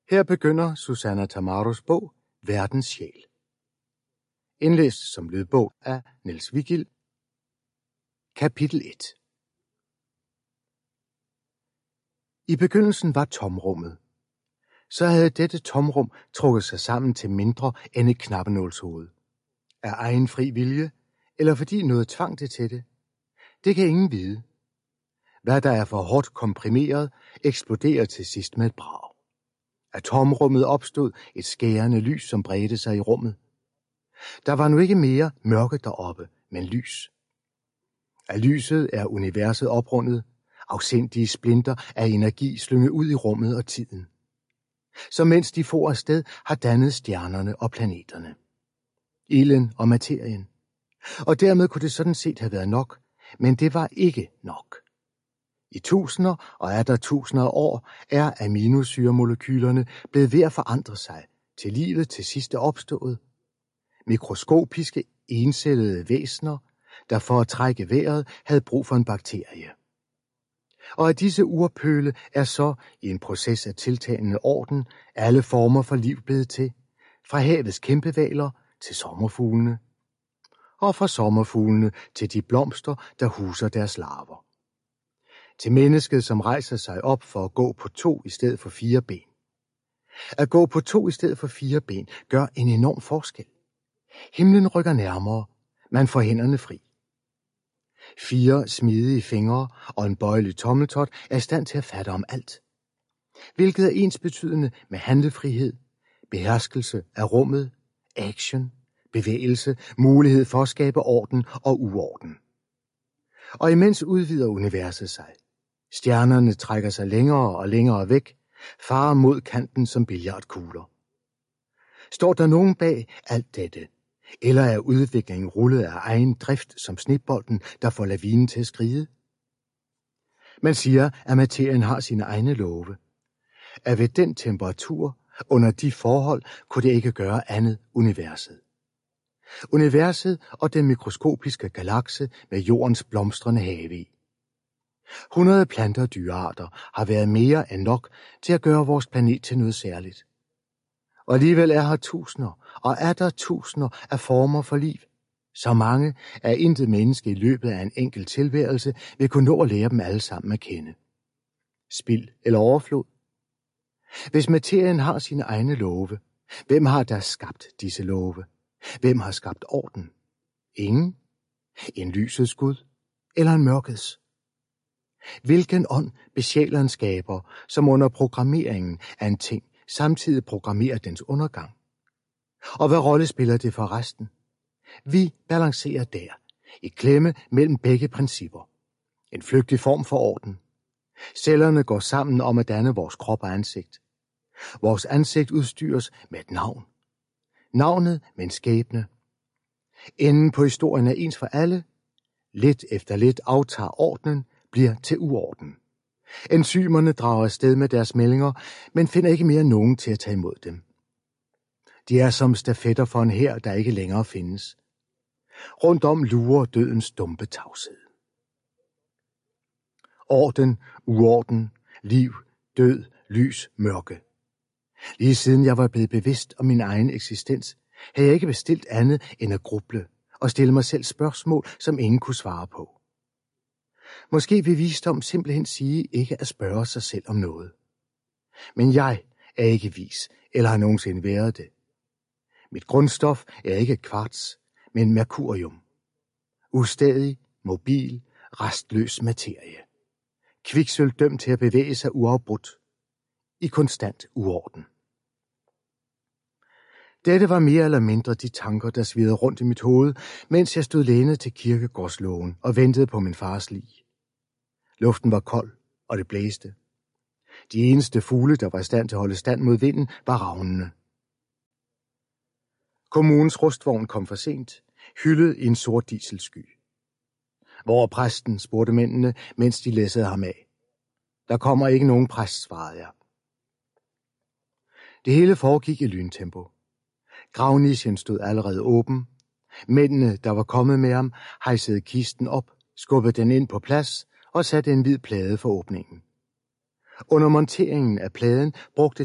Her begynder Susanna Tamaros bog Verdens sjæl. Indlæst som lydbog af Niels Vigild. Kapitel 1. I begyndelsen var tomrummet. Så havde dette tomrum trukket sig sammen til mindre end et knappenålshoved. Af egen fri vilje, eller fordi noget tvang det til det? Det kan ingen vide. Hvad der er for hårdt komprimeret, eksploderer til sidst med et brag. Af tomrummet opstod et skærende lys, som bredte sig i rummet. Der var nu ikke mere mørke deroppe, men lys. Af lyset er universet oprundet, afsindige splinter af energi slynget ud i rummet og tiden. Så mens de for afsted, har dannet stjernerne og planeterne. Ilden og materien. Og dermed kunne det sådan set have været nok, men det var ikke nok. I tusinder og atter tusinder af år er aminosyremolekylerne blevet ved at forandre sig, til livet til sidst er opstået. Mikroskopiske, encellede væsener, der for at trække vejret havde brug for en bakterie. Og af disse urpøle er så, i en proces af tiltagende orden, alle former for liv blevet til, fra havets kæmpehvaler til sommerfuglene, og fra sommerfuglene til de blomster, der huser deres larver. Til mennesket, som rejser sig op for at gå på 2 i stedet for 4 ben. At gå på 2 i stedet for 4 ben gør en enorm forskel. Himlen rykker nærmere, man får hænderne fri. 4 smidige fingre og en bøjelig tommeltot er i stand til at fatte om alt. Hvilket er ensbetydende med handlefrihed, beherskelse af rummet, action, bevægelse, mulighed for at skabe orden og uorden. Og imens udvider universet sig. Stjernerne trækker sig længere og længere væk, farer mod kanten som billiardkugler. Står der nogen bag alt dette? Eller er udviklingen rullet af egen drift som snibbolden, der får lavinen til at skride? Man siger, at materien har sine egne love. At ved den temperatur, under de forhold, kunne det ikke gøre andet universet. Universet og den mikroskopiske galakse med jordens blomstrende have i. 100 planter og dyrearter har været mere end nok til at gøre vores planet til noget særligt. Og alligevel er her tusinder og er der tusinder af former for liv. Så mange, at intet menneske i løbet af en enkelt tilværelse vil kunne nå at lære dem alle sammen at kende. Spild eller overflod? Hvis materien har sine egne love, hvem har der skabt disse love? Hvem har skabt orden? Ingen? En lysets Gud eller en mørkets? Hvilken ånd besjæler en skaber, som under programmeringen af en ting samtidig programmerer dens undergang? Og hvad rolle spiller det for resten? Vi balancerer der, i klemme mellem begge principper. En flygtig form for orden. Cellerne går sammen om at danne vores krop og ansigt. Vores ansigt udstyres med et navn. Navnet med en skæbne. Enden på historien er ens for alle. Lidt efter lidt aftager ordenen, bliver til uorden. Enzymerne drager afsted med deres meldinger, men finder ikke mere nogen til at tage imod dem. De er som stafetter for en hær, der ikke længere findes. Rundt om lurer dødens dumpe tavshed. Orden, uorden, liv, død, lys, mørke. Lige siden jeg var blevet bevidst om min egen eksistens, havde jeg ikke bestilt andet end at gruble og stille mig selv spørgsmål, som ingen kunne svare på. Måske vil visdom simpelthen sige ikke at spørge sig selv om noget. Men jeg er ikke vis, eller har nogensinde været det. Mit grundstof er ikke kvarts, men merkurium. Ustadig, mobil, restløs materie. Kviksølv dømt til at bevæge sig uafbrudt. I konstant uorden. Dette var mere eller mindre de tanker, der svirrede rundt i mit hoved, mens jeg stod lænet til kirkegårdslågen og ventede på min fars lig. Luften var kold, og det blæste. De eneste fugle, der var i stand til at holde stand mod vinden, var ravnene. Kommunens rustvogn kom for sent, hyldet i en sort dieselsky. Hvor er præsten, spurgte mændene, mens de læssede ham af. Der kommer ikke nogen præst, svarede jeg. Det hele foregik i lyntempo. Gravnichen stod allerede åben. Mændene, der var kommet med ham, hejsede kisten op, skubbede den ind på plads og satte en hvid plade for åbningen. Under monteringen af pladen brugte